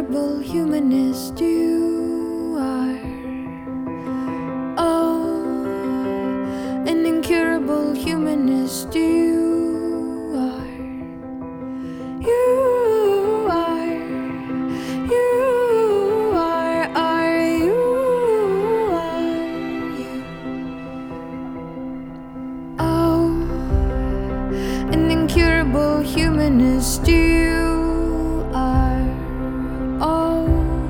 incurable humanist you are. Oh, an incurable humanist you are. You are, you are you you. Oh, an incurable humanist you are. Oh,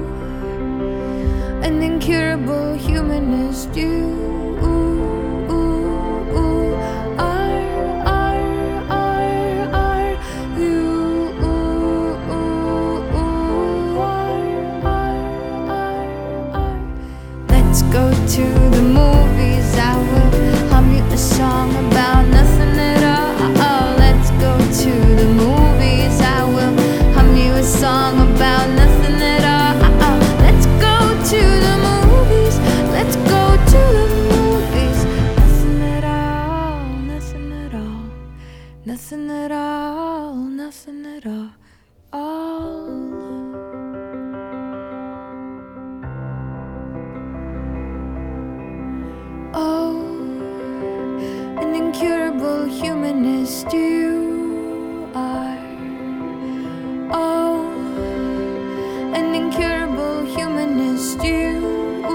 an incurable humanist you Let's go to the movies. I will hum you a song about nothing at all. Let's go to the movies. I will hum you a song about nothing at all. Let's go to the movies. Let's go to the movies. Nothing at all. Nothing at all. Nothing at all. Nothing at all. Oh, an incurable humanist you are. Oh, an incurable humanist you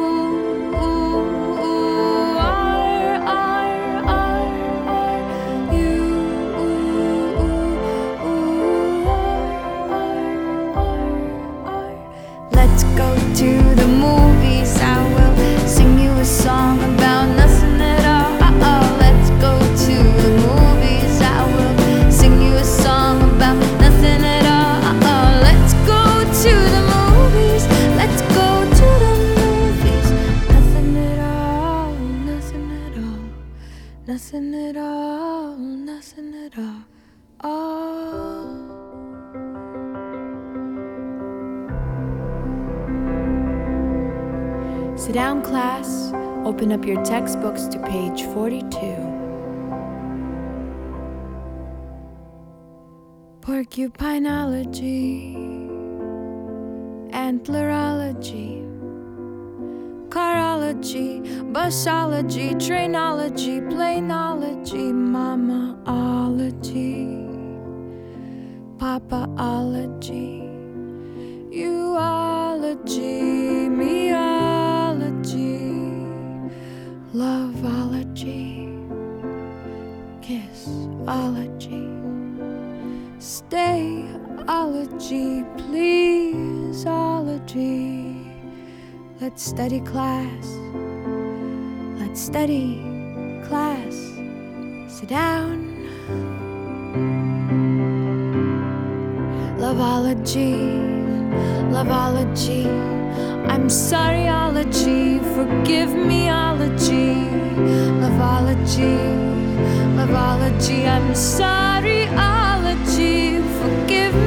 Let's go to the movies. I will sing you a song about nothing at all. Let's go to the movies. I will sing you a song about nothing at all. Let's go to the movies. Let's go to the movies. Nothing at all. Nothing at all. Nothing at all. Nothing at all. Sit down, class. Open up your textbooks to page 42. Porcupinology, antlerology, carology, busology, trainology, planology, mamaology, papaology, uology, meology, loveology, kissology, stayology, pleaseology. Let's study class. Let's study class. Sit down. Loveology, loveology. I'm sorryology, forgive meology. Loveology, loveology. I'm sorryology, forgive me.